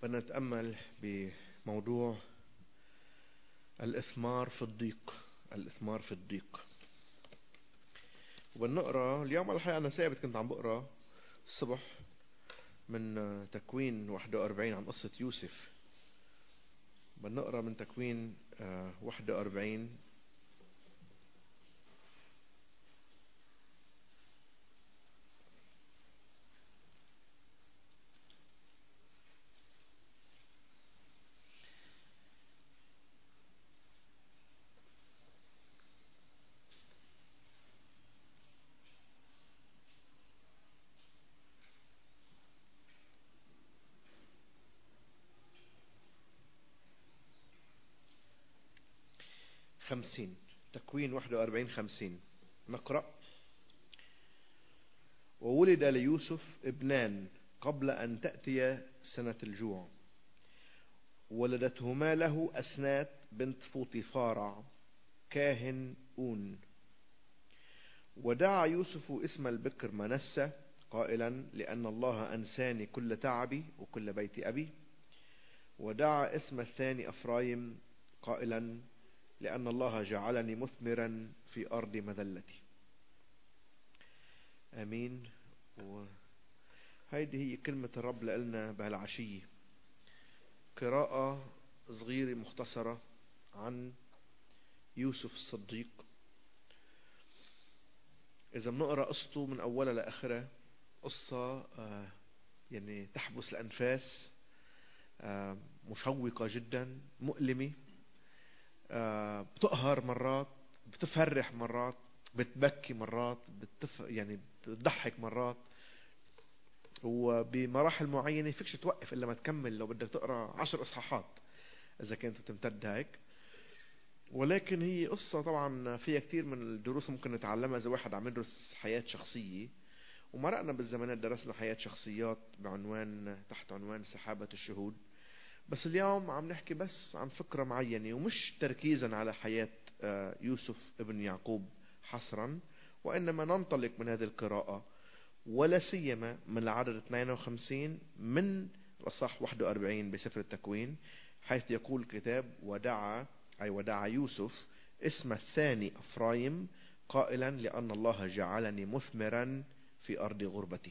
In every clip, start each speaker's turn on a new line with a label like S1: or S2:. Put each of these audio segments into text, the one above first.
S1: بدنا نتأمل بموضوع الإثمار في الضيق. الإثمار في الضيق. وبنقرأ اليوم. الحقيقة أنا ثابت كنت عم بقرأ الصبح من تكوين 41 عن قصة يوسف. بنقرأ من تكوين 41 50. تكوين 41 50 نقرأ: وولد ليوسف ابنان قبل أن تأتي سنة الجوع، ولدتهما له أسنات بنت فوطيفارع كاهن أون. ودعا يوسف اسم البكر منسى قائلا: لأن الله أنساني كل تعبي وكل بيت أبي. ودعا اسم الثاني أفرايم قائلا: لأن الله جعلني مثمرا في أرض مذلتي. آمين. وهيدي هي كلمة الرب لنا بهالعشية. قراءة صغيرة مختصرة عن يوسف الصديق. إذا بنقرأ قصته من أولها لآخرها قصة يعني تحبس الأنفاس، مشوقة جدا، مؤلمة، بتقهر مرات، بتفرح مرات، بتبكي مرات، يعني بتضحك مرات، وبمراحل معينة فيكش توقف إلا ما تكمل لو بدك تقرأ 10 إصحاحات إذا كانت تمتد هيك. ولكن هي قصة طبعا فيها كتير من الدروس ممكن نتعلمها إذا واحد عم يدرس حياة شخصية. ومرقنا بالزمانات درسنا حياة شخصيات تحت عنوان سحابة الشهود. بس اليوم عم نحكي بس عن فكرة معينة، ومش تركيزا على حياة يوسف ابن يعقوب حصرا، وإنما ننطلق من هذه القراءة ولا سيما من العدد 52 من الأصحاح 41 بسفر التكوين، حيث يقول الكتاب: ودعا يوسف اسم الثاني أفرايم قائلا: لأن الله جعلني مثمرا في أرض غربتي.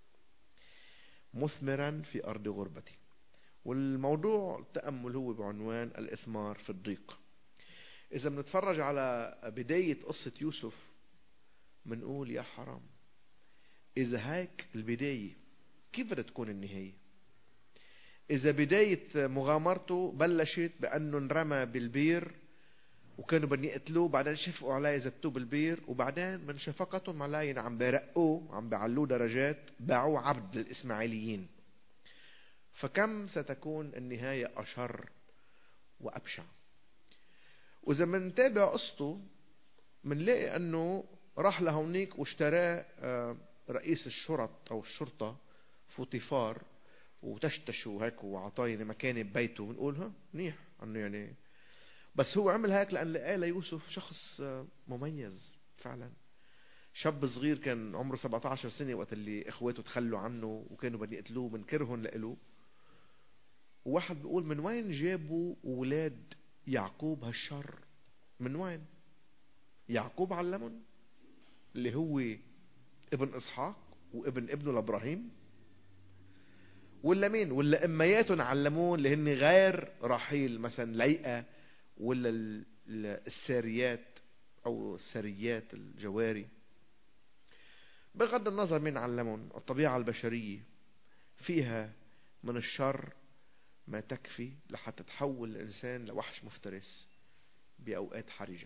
S1: مثمرا في أرض غربتي. والموضوع التأمل هو بعنوان الإثمار في الضيق. إذا بنتفرج على بداية قصة يوسف منقول يا حرام، إذا هيك البداية كيف بدها تكون النهاية؟ إذا بداية مغامرته بلشت بأنه انرمى بالبير وكانوا بدهم يقتلوه، بعدين شفقوا عليه زتوه بالبير، وبعدين من شفقتهم عليه عم بيرقوه، عم بيعلوه درجات، باعوه عبد للإسماعيليين. فكم ستكون النهاية أشر وأبشع؟ وإذا منتابع قصته منلاقي أنه راح لهونيك واشتراه رئيس الشرط أو الشرطة فوطيفار، وتشتشوا هيك وعطايني مكاني ببيته. بنقول منيح أنه يعني، بس هو عمل هيك لأن لقى ليوسف شخص مميز فعلا. شاب صغير كان عمره 17 سنة وقت اللي إخواته تخلوا عنه وكانوا بدي يقتلوه من كرهن لإله. وواحد بيقول: من وين جابوا أولاد يعقوب هالشر؟ من وين؟ يعقوب علمهم اللي هو ابن إسحاق وابن ابنه لإبراهيم؟ ولا مين؟ ولا أمياتهم علمون اللي هن غير رحيل، مثلا ليئة، ولا الساريات أو السريات الجواري؟ بغض النظر مين علمون، الطبيعة البشرية فيها من الشر ما تكفي لحتى تحول الإنسان لوحش مفترس بأوقات حرجة.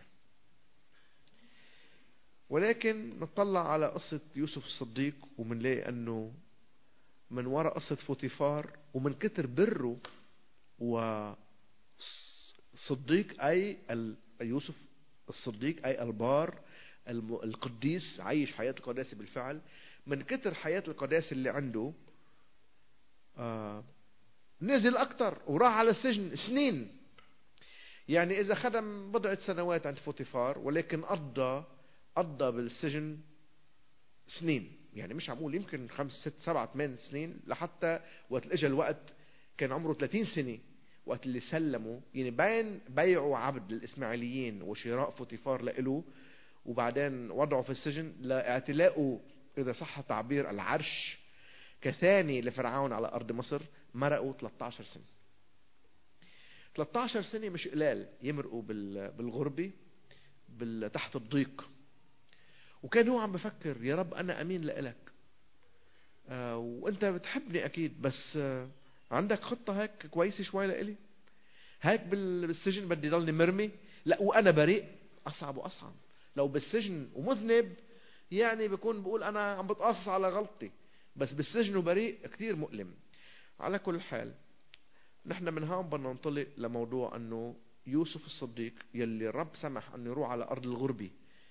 S1: ولكن نطلع على قصة يوسف الصديق ومنلاقي أنه من وراء قصة فوطيفار ومن كتر بره وصديق أي يوسف الصديق أي البار القديس، عايش حياة القداسة بالفعل. من كتر حياة القداسة اللي عنده نزل أكتر وراح على السجن سنين. يعني إذا خدم بضعة سنوات عند فوطيفار، ولكن قضى بالسجن سنين. يعني مش عمول يمكن 5 6 7 8 سنين، لحتى وقت اجى الوقت كان عمره 30 سنة وقت اللي سلموا، يعني بين بيعوا عبد للإسماعيليين وشراء فوطيفار لإله، وبعدين وضعوا في السجن لاعتلاءه، إذا صح التعبير، العرش كثاني لفرعون على أرض مصر. مرقوا 13 سنة. 13 سنة مش قلال يمرقوا بالغربة، تحت الضيق. وكان هو عم بفكر يا رب أنا أمين لإلك، وأنت بتحبني أكيد، بس عندك خطة هيك كويسة شوي لإلي؟ هيك بالسجن بدي ضلني مرمي؟ لا وأنا بريء؟ أصعب وأصعب. لو بالسجن ومذنب يعني بكون بقول أنا عم بتقصص على غلطتي، بس بالسجن وبريء كتير مؤلم. على كل حال نحن من هون بدنا ننطلق لموضوع أنه يوسف الصديق يلي الرب سمح أنه يروح على أرض الغربة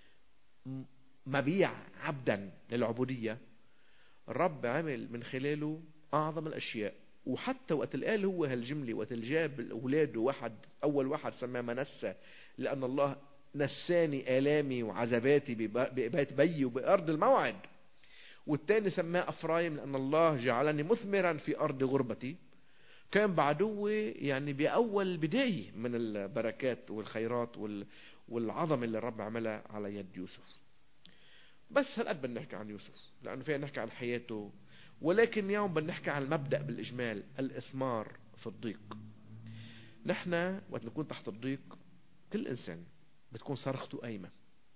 S1: مبيع عبدا للعبودية، الرب عمل من خلاله أعظم الأشياء. وحتى وقت قال هو هالجملة، وقت جاب الأولاد أول واحد سماه منسى، لأن الله نساني آلامي وعذاباتي ببيت بي وبأرض الموعد، والتاني سماه أفرايم لأن الله جعلني مثمرا في أرض غربتي. كان بعدوه يعني بأول بداية من البركات والخيرات والعظم اللي الرب عملها على يد يوسف. بس هالقد بدنا نحكي عن يوسف لأنه فينا نحكي عن حياته، ولكن اليوم بدنا نحكي عن المبدأ بالإجمال، الإثمار في الضيق. نحن وقت نكون تحت الضيق كل إنسان بتكون صرخته قايمة،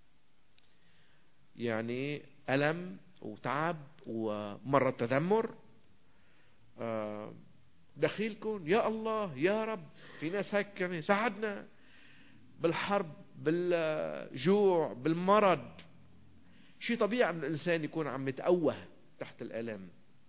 S1: يعني ألم وتعب ومرة تذمر. دخيلكم يا الله يا رب، في ناس هيك يعني ساعدنا بالحرب بالجوع بالمرض. شيء طبيعي ان الانسان يكون عم يتأوه تحت الآلام،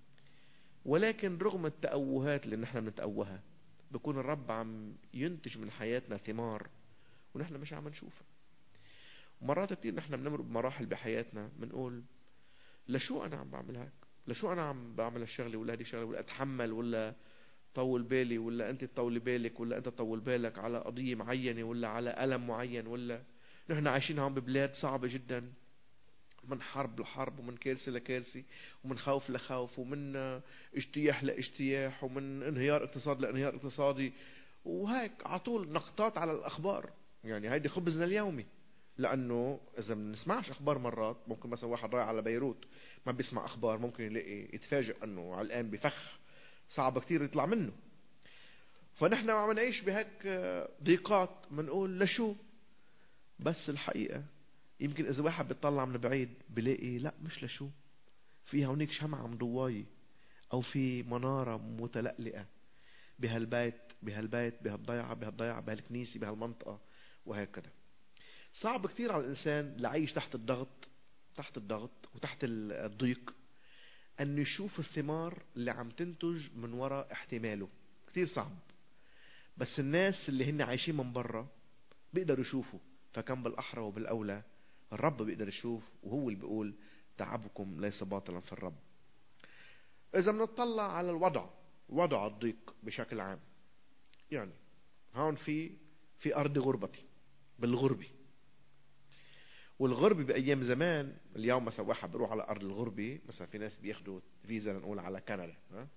S1: ولكن رغم التأوهات اللي نحن بنتأوهها بيكون الرب عم ينتج من حياتنا ثمار ونحن مش عم نشوفها. مرات كتير نحن بنمر بمراحل بحياتنا بنقول لشو انا عم بعمل هيك؟ لشو انا عم بعمل هالشغله ولا هذه الشغله، ولا اتحمل، ولا طول بالي، ولا انت تطول بالك، ولا انت تطول بالك على قضيه معينه، ولا على ألم معين، ولا نحن عايشين هون ببلاد صعبه جدا، من حرب لحرب ومن كارثة لكارثة ومن خوف لخوف ومن اجتياح لاجتياح ومن انهيار اقتصاد لانهيار اقتصادي، وهيك عطول نقطات على الأخبار. يعني هيدي خبزنا اليومي، لأنه إذا ما بنسمعش أخبار مرات ممكن مثلا واحد رايح على بيروت ما بيسمع أخبار، ممكن يلاقي يتفاجئ أنه علقان بفخ صعب كتير يطلع منه. فنحن عم نعيش بهيك ضيقات بنقول لشو؟ بس الحقيقة يمكن إذا واحد بيطلع من بعيد بلاقي لا مش لشو، في هونيك شمعة مضواية أو في منارة متلألئة بهالبيت بهالضيعة بهالكنيسة بهالمنطقة وهكذا. صعب كتير على الإنسان لعيش تحت الضغط وتحت الضيق أن يشوف الثمار اللي عم تنتج من وراء احتماله. كتير صعب، بس الناس اللي هن عايشين من برا بيقدروا يشوفوا، فكم بالأحرى وبالأولى الرب بيقدر يشوف، وهو اللي بيقول تعبكم ليس باطلا في الرب. إذا بنطلع على وضع الضيق بشكل عام، يعني هون في أرض غربتي بالغربة، والغربة بأيام زمان. اليوم مثلا واحد بيروح على أرض الغربة، مثلا في ناس بياخدوا فيزا لنقول على كندا،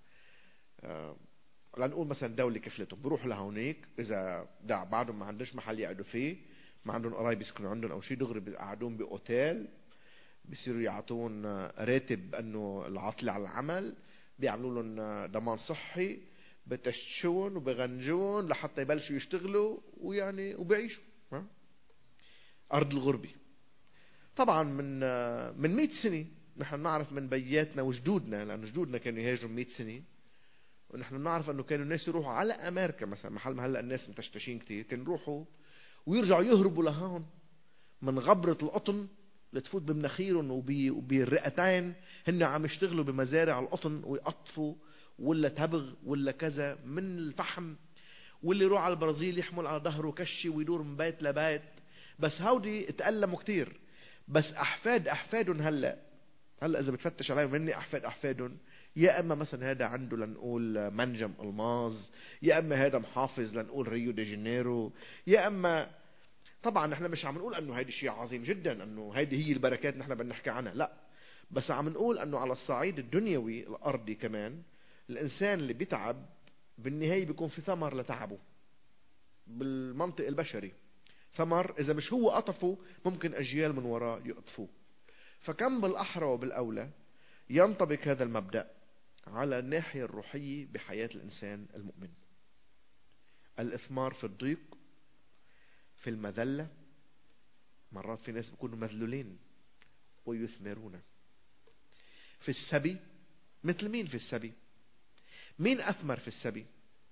S1: لنقول مثلا دولة كفلتهم بيروحوا لهونيك، إذا بعدهم ما عندوش محل يقعدوا فيه، ما عندهم قرايب يسكنوا عندهم أو شيء، دغري بيقعدون بأوتيل، بيصيروا يعطون راتب أنه العطلة على العمل، بيعملوا لهم ضمان صحي، بتشون وبغنجون لحتى يبلشوا يشتغلوا ويعني وبيعيشوا. أرض الغربة طبعا من 100 سنة نحن نعرف من بياتنا وجدودنا، لأن جدودنا كانوا يهاجروا 100 سنة، ونحن نعرف أنه كانوا الناس يروحوا على أمريكا مثلا، محل ما هلأ الناس متشتشين كتير، كانوا يروحوا ويرجعوا يهربوا لهون من غبرة القطن لتفوت بمناخيرهم وبالرئتين، هن عم يشتغلوا بمزارع القطن ويقطفوا ولا تبغ ولا كذا من الفحم، واللي يروح على البرازيل يحمل على ظهره كشي ويدور من بيت لبيت. بس هودي تألموا كتير، بس أحفادهم هلأ إذا بتفتش عليهم هن أحفادهم، يا أما مثلا هذا عنده لنقول منجم ألماظ، يا أما هذا محافظ لنقول ريو دي جانيرو، يا أما طبعا نحن مش عم نقول أنه هيدا شيء عظيم جدا أنه هيدي هي البركات نحن بدنا نحكي عنها، لا، بس عم نقول أنه على الصعيد الدنيوي الأرضي كمان الإنسان اللي بيتعب بالنهاية بيكون في ثمر لتعبه. بالمنطق البشري ثمر إذا مش هو قطفه ممكن أجيال من وراه يقطفوه. فكم بالأحرى وبالأولى ينطبق هذا المبدأ على الناحية الروحية بحياة الإنسان المؤمن. الإثمار في الضيق، في المذلة. مرات في ناس بيكونوا مذلولين ويثمرون. في السبي، مثل مين في السبي؟ مين أثمر في السبي؟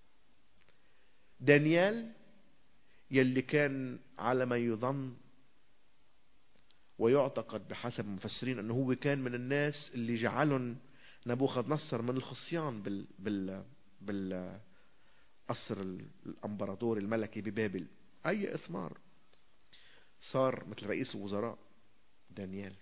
S1: دانيال، يلي كان على ما يظن ويعتقد بحسب المفسرين أنه هو كان من الناس اللي جعلهم نبوخذ نصر من الخصيان بالقصر الأمبراطوري الملكي ببابل. أي إثمار؟ صار مثل رئيس الوزراء دانيال.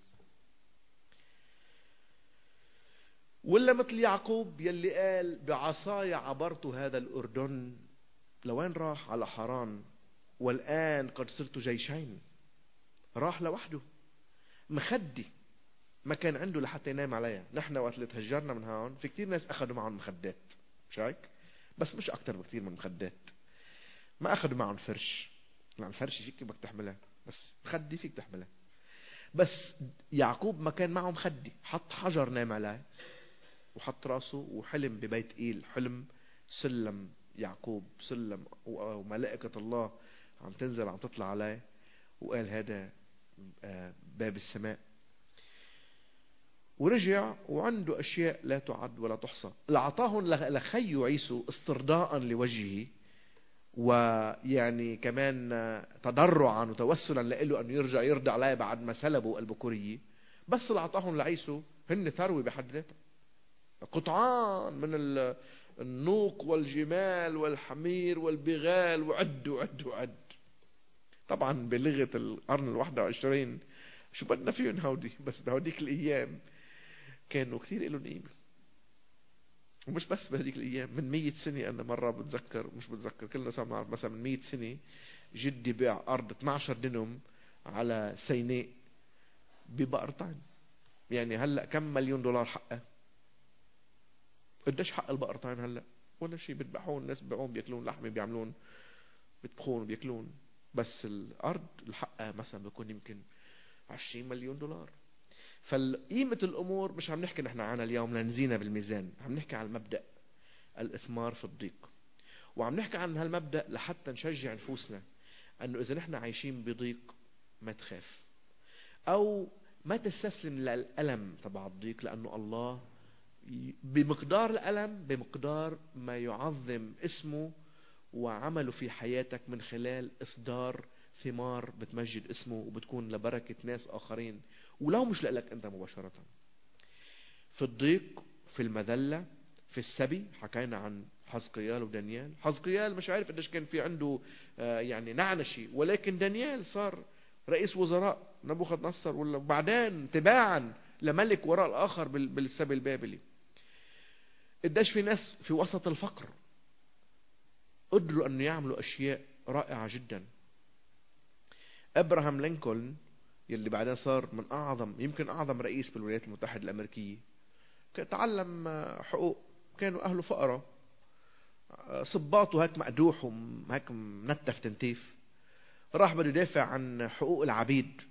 S1: ولا مثل يعقوب يلي قال بعصاي عبرت هذا الأردن. لوين راح؟ على حران، والآن قد صرت جيشين. راح لوحده، مخدي ما كان عنده لحتى ينام عليها. نحن وقت اللي تهجرنا من هون في كتير ناس أخذوا معهم مخدات، مش هيك؟ بس مش أكتر بكتير من مخدات. ما أخذوا معهم فرش، لأن فرش فيك بدك تحملها، بس مخدي فيك تحملها. بس يعقوب ما كان معه مخدي، حط حجر نام عليه وحط راسه وحلم ببيت إيل. حلم سلم يعقوب، سلم وملائكة الله عم تنزل عم تطلع عليه، وقال هذا باب السماء. ورجع وعنده أشياء لا تعد ولا تحصى. لعطاهم لخيه عيسو استرضاء لوجهه، ويعني كمان تضرعا وتوسلا لإله أن يرجع يرضى عليه بعد ما سلبوا البكورية. بس اللي أعطاهم لعيسو هن ثروة بحد ذاتها، قطعان من النوق والجمال والحمير والبغال، وعد. طبعا بلغة القرن ال21 شو بدنا فيهم هودي، بس بهوديك الأيام كانوا كثير إلهم قيمة. ومش بس بهذيك الأيام، من 100 سنة أنا مرة بتذكر كلنا صار نعرف مثلا من 100 سنة جدي بيع أرض 12 دنم على سيناء ببقرتين. يعني هلأ كم مليون دولار حقه؟ قديش حق البقرتين هلأ؟ ولا شيء. بتبيعون، الناس بيبيعون، بياكلون لحمة، بيعملون بيطبخون وبياكلون. بس الأرض الحقها مثلا بيكون يمكن 20 مليون دولار. فقيمة الأمور مش عم نحكي نحن عنها اليوم لنزينها بالميزان، عم نحكي عن المبدأ الإثمار في الضيق. وعم نحكي عن هالمبدأ لحتى نشجع نفوسنا أنه إذا نحن عايشين بضيق ما تخاف، أو ما تستسلم للألم تبع الضيق، لأنه الله بمقدار الألم بمقدار ما يعظم اسمه وعمله في حياتك من خلال إصدار ثمار بتمجد اسمه وبتكون لبركة ناس آخرين، ولو مش لك أنت مباشرة. في الضيق، في المذلة، في السبي. حكينا عن حزقيال ودانيال. حزقيال مش عارف قديش كان في عنده يعني نعنشي، ولكن دانيال صار رئيس وزراء نبوخذ نصر، وبعدين تباعا لملك وراء الآخر بالسبي البابلي. قديش في ناس في وسط الفقر قدروا أن يعملوا أشياء رائعة جدا. أبراهام لينكولن يلي بعدين صار من يمكن أعظم رئيس بالولايات المتحدة الأمريكية، تعلم حقوق. كانوا أهله فقراء، صباته هيك مقدوح وهيك منتف تنتيف. راح بده يدافع عن حقوق العبيد،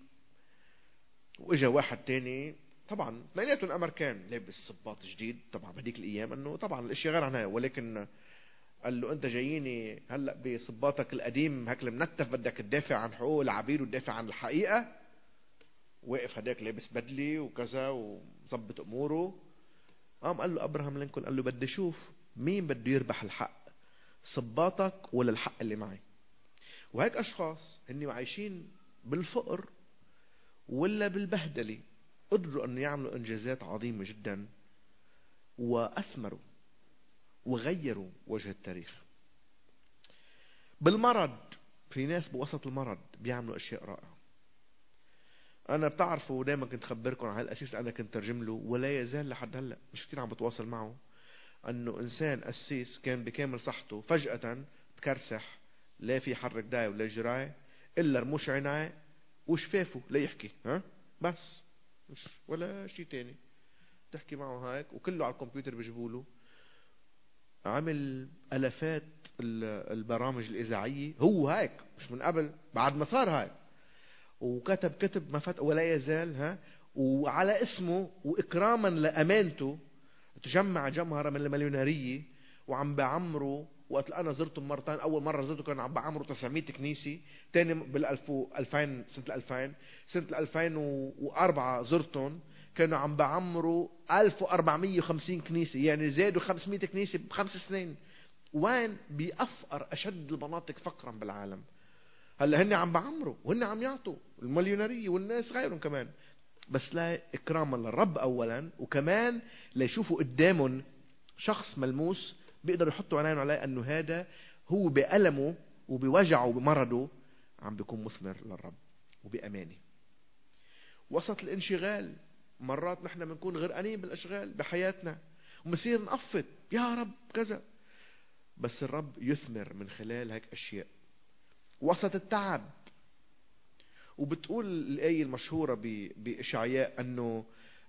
S1: واجا واحد تاني طبعا اثنيناتهم امريكان لابس صباط جديد. طبعا بهديك الايام انه طبعا الاشياء غير عن هاي، ولكن قال له انت جاييني هلا بصباطك القديم هيك المنتف بدك تدافع عن حقوق العبيد وتدافع عن الحقيقه؟ واقف هداك لابس بدلي وكذا ومظبط اموره. قال له ابراهام لينكولن، قال له بدي اشوف مين بده يربح الحق، صباطك ولا الحق اللي معي؟ وهيك اشخاص هن عايشين بالفقر ولا بالبهدله قدروا ان يعملوا انجازات عظيمه جدا، واثمروا وغيروا وجه التاريخ. بالمرض، في ناس بوسط المرض بيعملوا اشياء رائعه. انا بتعرفوا دائما كنت خبركم عن هالاسيس اللي انا كنت ترجم له، ولا يزال لحد هلا مش كثير عم بتواصل معه. انه انسان قسيس كان بكامل صحته، فجأة تكرسح، لا في يحرك داي ولا جراي الا رموش عينيه وشفافه لا يحكي، بس مش ولا شيء تاني. تحكي معه هيك وكله على الكمبيوتر بيجيبوا له. عمل ألفات البرامج الإذاعية، هو هيك مش من قبل، بعد ما صار هيك، وكتب كتب ما فات ولا يزال وعلى اسمه وإكراما لأمانته تجمع جمهرة من المليونيرية، وعم بعمروا. وقت أنا زرتهم مرتين، أول مرة زرته كان عم بعمروا 900 كنيسة، تاني بال2000 سنة 2004 زرتهم كانوا عم بعمروا 1450 كنيسة، يعني زادوا 500 كنيسة ب5 سنين. وين؟ بأفقر أشد المناطق فقرا بالعالم. هلا هن عم بعمروا وهن عم يعطوا المليونيرية والناس غيرهم كمان، بس لا إكراما للرب أولا، وكمان ليشوفوا قدامهم شخص ملموس بيقدروا يحطوا عينهم عليه أنه هذا هو بألمه وبوجعه وبمرضه عم بيكون مثمر للرب وبأمانه. وسط الانشغال مرات نحن بنكون غرقانين بالأشغال بحياتنا ومصير نقفت يا رب كذا، بس الرب يثمر من خلال هيك أشياء. وسط التعب، وبتقول الآية المشهورة بإشعياء أنه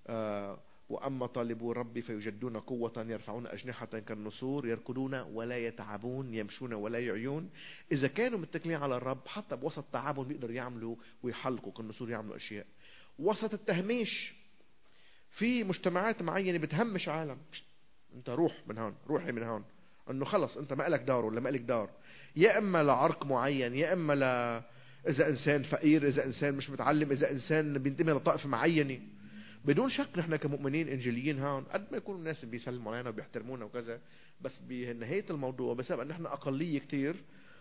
S1: وأما طالبو ربي فيجدون قوة، يرفعون أجنحة كالنسور، يركضون ولا يتعبون، يمشون ولا يعيون. إذا كانوا متكلين على الرب حتى بوسط تعبهم بيقدروا يعملوا ويحلقوا كالنسور، يعملوا أشياء. وسط التهميش، في مجتمعات معينة بتهمش عالم، انت روح من هون، روحي من هون، انه خلص انت ما لك دار ولا ما لك دار، يا اما لعرق معين، يا اما اذا انسان فقير، اذا انسان مش متعلم، اذا انسان بينتمي لطائفة معينة. بدون شك نحن كمؤمنين انجيليين هون قد ما يكونوا الناس بيسلموا علينا وبيحترمونا وكذا، بس بنهاية الموضوع بسبب ان نحن اقلية كتير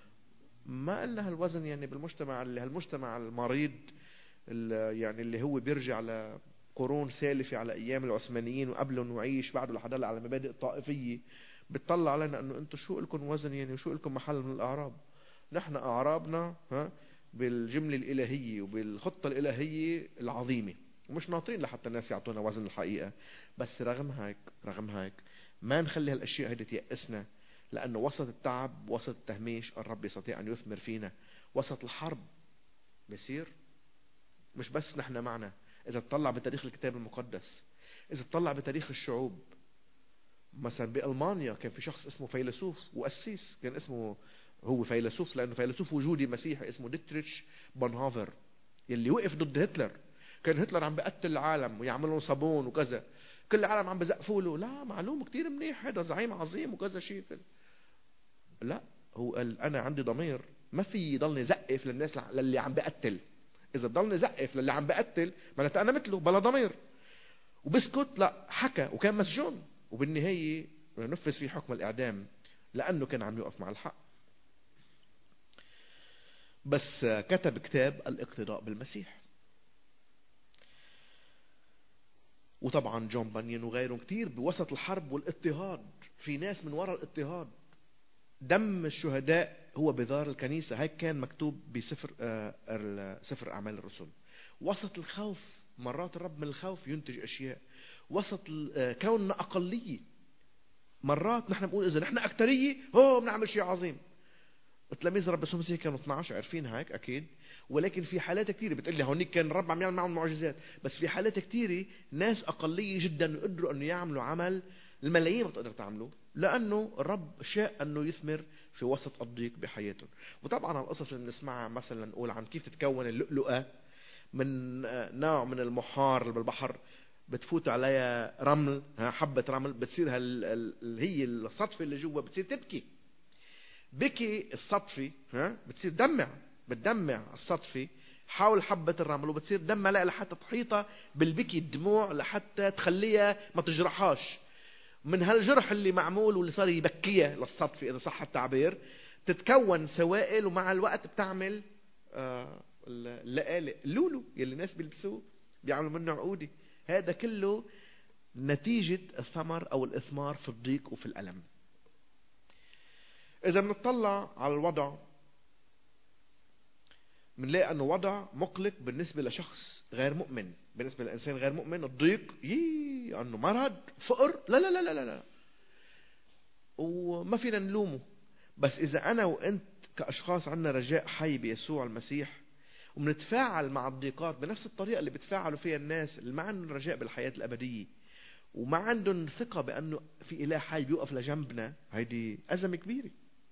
S1: ما لنا هالوزن يعني بالمجتمع، اللي هالمجتمع المريض يعني اللي هو بيرجع لقرون سالفة على ايام العثمانيين وقبلهم وعيش بعده لحد على مبادئ طائفية. بتطلع علينا انه انتم شو لكم وزن يعني وشو لكم محل من الاعراب. نحن اعرابنا بالجملة الالهية وبالخطة الالهية العظيمة، ومش ناطرين لحتى الناس يعطونا وزن الحقيقة. بس رغم هيك ما نخلي هالاشياء هيدي تيأسنا، لانه وسط التعب وسط التهميش الرب يستطيع ان يثمر فينا. وسط الحرب بيصير مش بس نحن معنا. اذا تطلع بتاريخ الكتاب المقدس، اذا تطلع بتاريخ الشعوب، مثلا بألمانيا كان في شخص اسمه فيلسوف وقسيس، كان اسمه هو فيلسوف لأنه فيلسوف وجودي مسيحي، اسمه ديتريتش بونهوفر، يلي وقف ضد هتلر. كان هتلر عم بقتل العالم ويعملون صابون وكذا، كل العالم عم بزقفوا له، لا معلوم كتير منيح، هذا زعيم عظيم وكذا شيء. لا، هو قال أنا عندي ضمير، ما في ضلني زقف للناس للي عم بقتل. إذا ضلني زقف للي عم بقتل معناتها أنا مثله بلا ضمير. وبسكت لا، حكى وكان مسجون، وبالنهاية نفذ فيه حكم الإعدام لأنه كان عم يقف مع الحق. بس كتب كتاب الاقتداء بالمسيح. وطبعا جون بانيون وغيرهم كتير بوسط الحرب والاضطهاد، في ناس من وراء الاضطهاد. دم الشهداء هو بذار الكنيسة، هيك كان مكتوب بسفر سفر أعمال الرسل. وسط الخوف مرات الرب من الخوف ينتج أشياء. وسط كوننا أقلية مرات نحن بنقول إذا نحن أكترية بنعمل شيء عظيم. تلاميذ الرب يسوع المسيح كانوا 12 عارفين هيك أكيد، ولكن في حالات كتيرة بتقلي هونيك كان الرب عم يعمل معهم معجزات، بس في حالات كتيرة ناس أقلية جدا يقدروا أنه يعملوا عمل الملايين ما تقدر تعمله، لأنه الرب شاء أنه يثمر في وسط الضيق بحياتهم. وطبعا القصص اللي بنسمعها مثلا نقول عن كيف تتكون اللؤلؤة من نوع من المحار اللي بالبحر، بتفوت عليها رمل، حبة رمل، بتصير هي الصدفة اللي جوا بتصير تبكي. بكي الصدفة بتصير بتدمع الصدفة حول حبة الرمل، وبتصير دمها لحتى تحيطها بالبكي الدموع لحتى تخليها ما تجرحهاش. من هالجرح اللي معمول واللي صار يبكيها للصدفة إذا صح التعبير، تتكون سوائل، ومع الوقت بتعمل اللقالق اللولو يلي الناس بيلبسوه بيعملوا منه عقودي. هذا كله نتيجة الثمر أو الإثمار في الضيق وفي الألم. إذا بنطلع على الوضع بنلاقي أنه وضع مقلق بالنسبة لشخص غير مؤمن. بالنسبة لإنسان غير مؤمن الضيق أنه مرض فقر لا لا لا لا لا، وما فينا نلومه. بس إذا أنا وأنت كأشخاص عنا رجاء حي بيسوع المسيح ومنتفاعل مع الضيقات بنفس الطريقة اللي بتفاعلوا فيها الناس اللي ما عندهم رجاء بالحياة الأبدية، وما عندهم ثقة بأنه في إله حي بيوقف لجنبنا، هيدي أزمة كبيرة.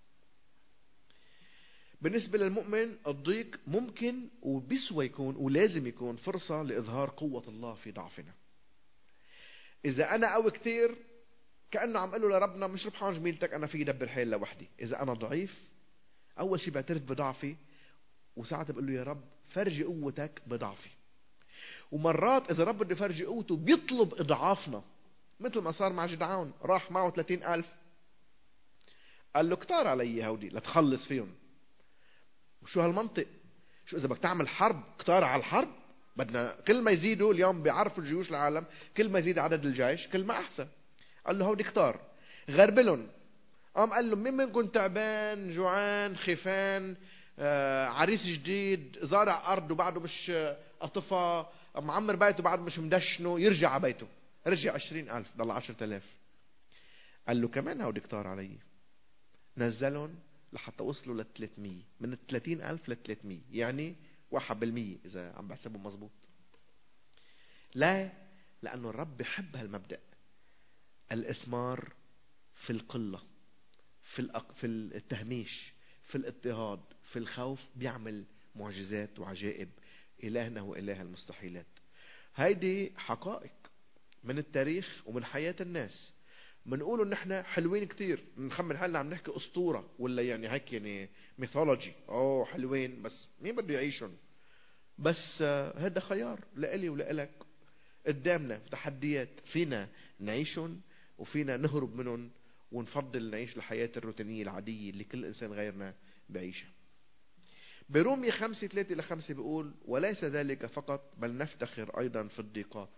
S1: بالنسبة للمؤمن الضيق ممكن وبيسوى يكون ولازم يكون فرصة لإظهار قوة الله في ضعفنا. إذا أنا قوي كتير كأنه عم قله لربنا مش ربحان جميلتك، أنا في دبر حيل لوحدي. إذا أنا ضعيف أول شيء بعترف بضعفي، وساعتها بقول له يا رب فرجي قوتك بضعفي. ومرات إذا رب بده يفرجي قوته بيطلب إضعافنا، مثل ما صار مع جدعون، راح معه 30,000 قال له كتار علي هودي لتخلص فيهم. وشو هالمنطق؟ شو إذا بدك تعمل حرب كتار على الحرب؟ بدنا كل ما يزيدوا اليوم بيعرفوا الجيوش العالم كل ما يزيد عدد الجيش كل ما أحسن. قال له هودي كتار غربلن. قال له مين منكم تعبان جوعان خيفان عريس جديد زارع أرض وبعده مش قطفة معمر بيته بعده مش مدشنه يرجع على بيته. رجع 20,000 ضل 10,000. قال له كمان هودي كتار علي. نزلهم لحتى وصلوا 300 من 30,000 300 يعني 1% إذا عم بحسبه مزبوط. لا، لأنه الرب بحب هالمبدأ، الإثمار في القلة، في التهميش، في الاضطهاد، في الخوف بيعمل معجزات وعجائب. إلهنا هو إله المستحيلات. هيدي حقائق من التاريخ ومن حياة الناس. منقولوا ان احنا حلوين كتير، نخمن حالنا عم نحكي اسطورة ولا يعني هيك يعني ميثولوجي، حلوين بس مين بده يعيشهم؟ بس هذا خيار لإلي ولإلك. قدامنا تحديات فينا نعيشهم وفينا نهرب منهم، ونفضل نعيش الحياة الروتينية العادية اللي كل إنسان غيرنا بعيشها. برومية 5:3-5 بيقول وليس ذلك فقط بل نفتخر أيضا في الضيقات.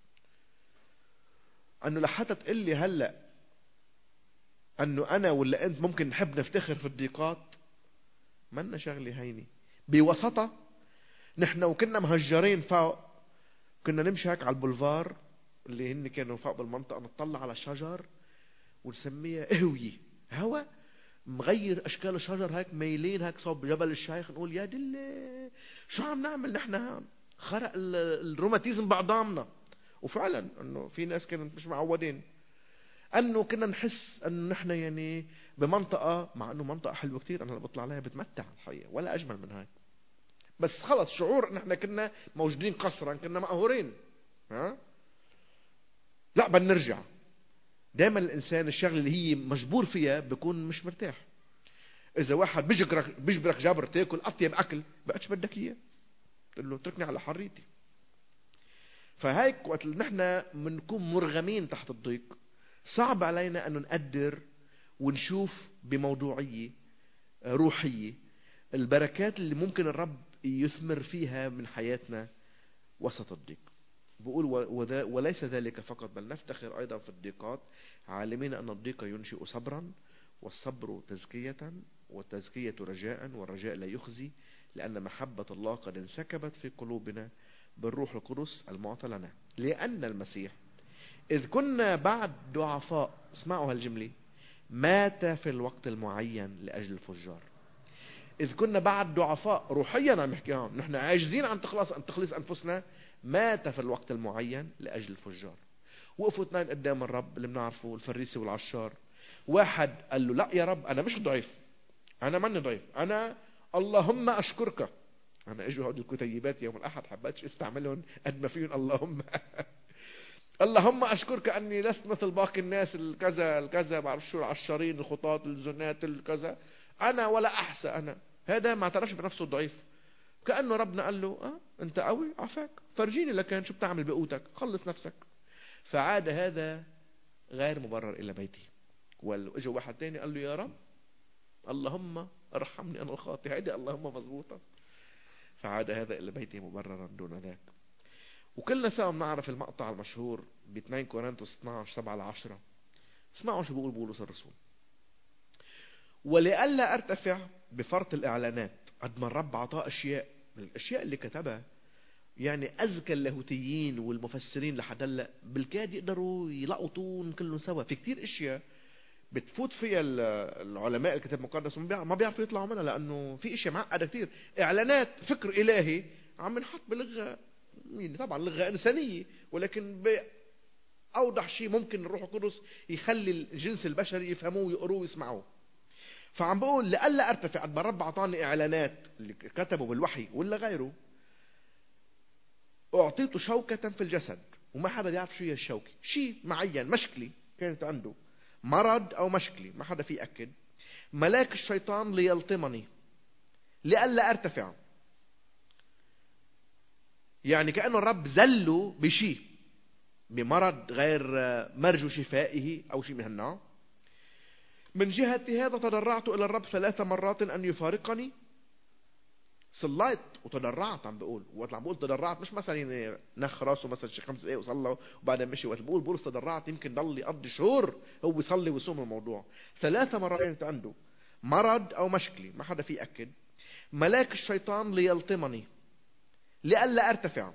S1: أنه لحتى تقول لي هلأ أنه أنا ولا أنت ممكن نحب نفتخر في الضيقات، منا شغلة هيني بوسطة. نحن وكنا مهجرين فوق، كنا نمشي هيك على البولفار اللي هن كانوا فوق بالمنطقة، نطلع على الشجر ونسميها قهوية، هوا مغير أشكال الشجر هيك ميلين هيك صوب جبل الشيخ، نقول يا دلي شو عم نعمل نحن هون؟ خرق الروماتيزم بعضامنا. وفعلا انه في ناس كانت مش معودين، انه كنا نحس انه نحن يعني بمنطقة، مع انه منطقة حلوة كتير انا بطلع عليها بتمتع الحقيقة ولا اجمل من هاي، بس خلص شعور ان احنا كنا موجودين قصرا، كنا مقهورين. لا بدنا نرجع. دائما الانسان الشغله اللي هي مجبور فيها بيكون مش مرتاح. اذا واحد بيجبرك جبر تاكل اطيب اكل بقتش بدك اياه، تقول له اتركني على حريتي. فهيك وقت نحن بنكون مرغمين تحت الضيق صعب علينا أن نقدر ونشوف بموضوعية روحية البركات اللي ممكن الرب يثمر فيها من حياتنا وسط الضيق. بقول وليس ذلك فقط بل نفتخر أيضا في الضيقات، عالمين أن الضيق ينشئ صبرا، والصبر تزكية، والتزكية رجاء، والرجاء لا يخزي، لأن محبة الله قد انسكبت في قلوبنا بالروح القدس المعطى لنا. لأن المسيح إذ كنا بعد ضعفاء، اسمعوا هالجملة، مات في الوقت المعين لأجل الفجار. إذ كنا بعد ضعفاء روحيا عم نحكي، نحن عاجزين عن تخليص أنفسنا، مات في الوقت المعين لأجل الفجار. وقفوا اثنين قدام الرب اللي بنعرفه، الفريسي والعشار. واحد قال له لا يا رب أنا مش ضعيف، أنا ماني ضعيف، أنا اللهم أشكرك. أنا اجوا هذه الكتيبات يوم الأحد حبيتش استعملهم قد ما فيهم اللهم اللهم أشكرك أني لست مثل باقي الناس الكذا بعرف شو العشارين الخطاط الزنات الكذا، أنا ولا أحسى. أنا هذا ما اعترفش بنفسه الضعيف، كأنه ربنا قال له أنت قوي عفاك، فرجيني لكن شو بتعمل بقوتك، خلص نفسك. فعاد هذا غير مبرر إلى بيتي. واجا واحد تاني قال له يا رب اللهم ارحمني أنا الخاطئ، هيدي اللهم مضبوطة. فعاد هذا إلى بيته مبررا دون ذاك. وكلنا سوا بنعرف المقطع المشهور ب 2 كورنثوس 12:7-10. اسمعوا شو بيقول بولس الرسول: ولئلا ارتفع بفرط الاعلانات، قد ما الرب عطاه اشياء من الاشياء اللي كتبها، يعني اذكى اللاهوتيين والمفسرين لحد هلا بالكاد يقدروا يلقطون كلهم سوا. في كتير اشياء بتفوت فيها العلماء الكتاب المقدس ما بيعرفوا يطلعوا منها، لانه في اشياء معقده كتير، اعلانات فكر الهي عم نحط بلغه طبعا لغه انسانيه، ولكن أوضح شيء ممكن الروح القدس يخلي الجنس البشري يفهموه ويقروه ويسمعوه. فعم بقول لألا أرتفع، قد ما الرب أعطاني إعلانات اللي كتبوا بالوحي ولا غيره، أعطيته شوكة في الجسد وما حدا يعرف شو هي الشوكة، شيء معين، مشكلة كانت عنده، مرض أو مشكلة ما حدا فيه يأكد. ملاك الشيطان ليلطمني لألا أرتفع، يعني كأنه الرب زله بشيء، بمرض غير مرجو شفائه أو شيء من هالنوع. من جهة هذا تضرعت إلى الرب 3 مرات أن يفارقني. صليت وتضرعت، عم بقول، وقت عم بقول تضرعت مش مثلا يعني نخ راسه مثلا شي 5 دقايق وصلى وبعدين مشي. وقت بقول بولس تضرعت يمكن ضل يقضي شهور هو يصلي ويصوم الموضوع. 3 مرات كانت عنده مرض أو مشكلة ما حدا فيه يأكد. ملاك الشيطان ليلطمني لألا أرتفع،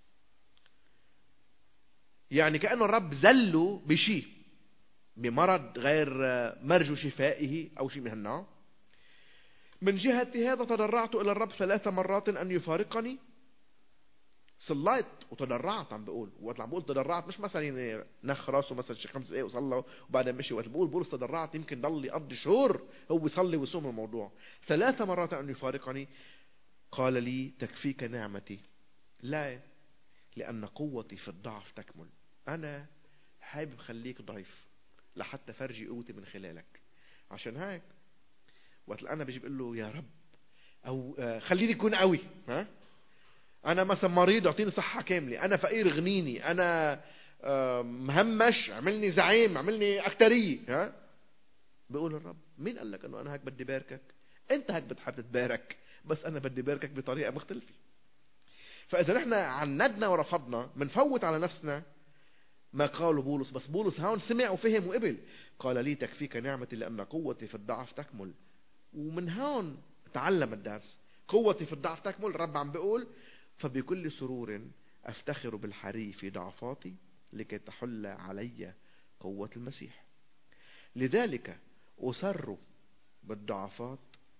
S1: يعني كأنه الرب زله بشيء، بمرض غير مرجو شفائه أو شيء من هالنوع. من جهة هذا تضرعت إلى الرب 3 مرات أن يفارقني. صليت وتضرعت، عم بقول، وقت عم بقول تضرعت مش مثلا يعني نخ راسه مثلا شي 5 دقايق وصلى وبعدين مشي. وقت بقول بولس تضرعت يمكن ضل يقضي شهور هو يصلي ويصوم الموضوع. 3 مرات أن يفارقني. قال لي تكفيك نعمتي، لا لأن قوتي في الضعف تكمل. أنا حابب خليك ضعيف لحتى فرجي قوتي من خلالك. عشان هيك وقت أنا بيجي بقول له يا رب أو خليني أكون قوي، ها، أنا مثلا مريض أعطيني صحة كاملة، أنا فقير غنيني، أنا مهمش عملني زعيم، عملني أكترية، ها، بقول الرب مين قال لك أنه أنا هيك بدي باركك؟ أنت هيك بتحب تبارك، بس أنا بدي باركك بطريقة مختلفة. فإذا نحن عندنا ورفضنا منفوت على نفسنا ما قاله بولس. بس بولس هون سمع وفهم وقبل. قال لي تكفيك نعمتي لأن قوتي في الضعف تكمل. ومن هون تعلم الدرس. قوتي في الضعف تكمل. الرب عم بيقول فبكل سرور أفتخر بالحري في ضعفاتي لكي تحل علي قوة المسيح. لذلك أسر بالضعفات،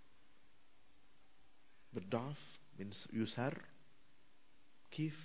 S1: بالضعف من يسر كيف،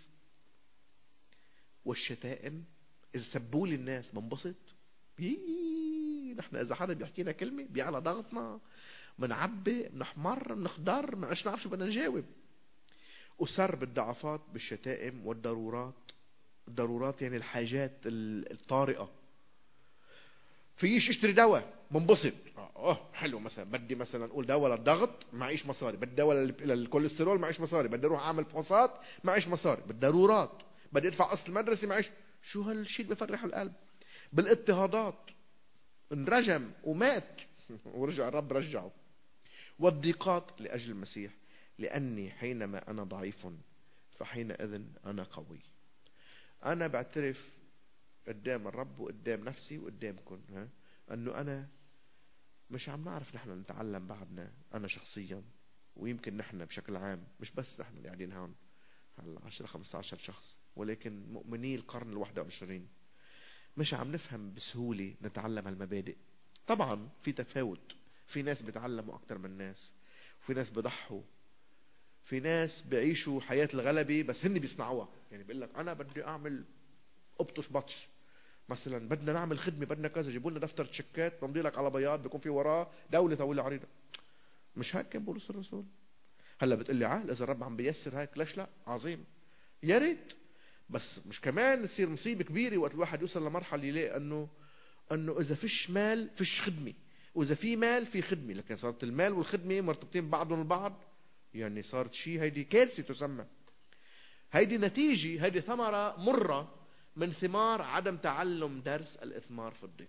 S1: والشتائم إذا سبوا لي الناس بنبسط. نحن إذا حدا بيحكينا كلمة بيعلى ضغطنا، منعبي، منحمر، منخضر، ما نعرف شو بدنا نجاوب. أسر بالضعفات بالشتائم والضرورات. الضرورات يعني الحاجات الطارئة. فيش اشتري دواء بنبسط، حلو، مثلا بدي مثلا نقول دواء للضغط معيش مصاري، بدي دواء للكوليسترول معيش مصاري، بدي اروح اعمل فحوصات معيش مصاري، بالضرورات بدي ادفع قسط المدرسة معيش. شو هالشيء اللي بفرح القلب؟ بالاضطهادات انرجم ومات ورجع الرب رجعه. والضيقات لأجل المسيح، لأني حينما أنا ضعيف فحينئذ أنا قوي. أنا بعترف قدام الرب وقدام نفسي وقدامكم أنه أنا مش عم نعرف نحن نتعلم بعدنا، أنا شخصيا ويمكن نحن بشكل عام، مش بس نحن اللي قاعدين هون 10-15 شخص، ولكن مؤمني القرن 21 مش عم نفهم بسهولة نتعلم هالمبادئ. طبعا في تفاوت، في ناس بيتعلموا أكتر من ناس، وفي ناس بيضحوا، في ناس بيعيشوا حياة الغلبة بس هن بيصنعوها. يعني بيقول لك أنا بدي أعمل أبطش بطش، مثلا بدنا نعمل خدمة، بدنا كذا، جيبوا لنا دفتر تشيكات بمضي لك على بياض بيكون في وراه دولة طويلة عريضة. مش هيك كان بولس الرسول؟ هلا بتقول لي عال إذا الرب عم بيسر هيك ليش لا؟ عظيم، يا ريت، بس مش كمان تصير مصيبة كبيرة وقت الواحد يوصل لمرحلة يلاقي أنه إذا فيش مال فيش خدمة، وإذا في مال في خدمة. لكن صارت المال والخدمة مرتبطين بعضهم البعض، يعني صارت شيء، هيدي كارثة تسمى. هيدي نتيجة، هيدي ثمرة مرة من ثمار عدم تعلم درس الإثمار في الضيق.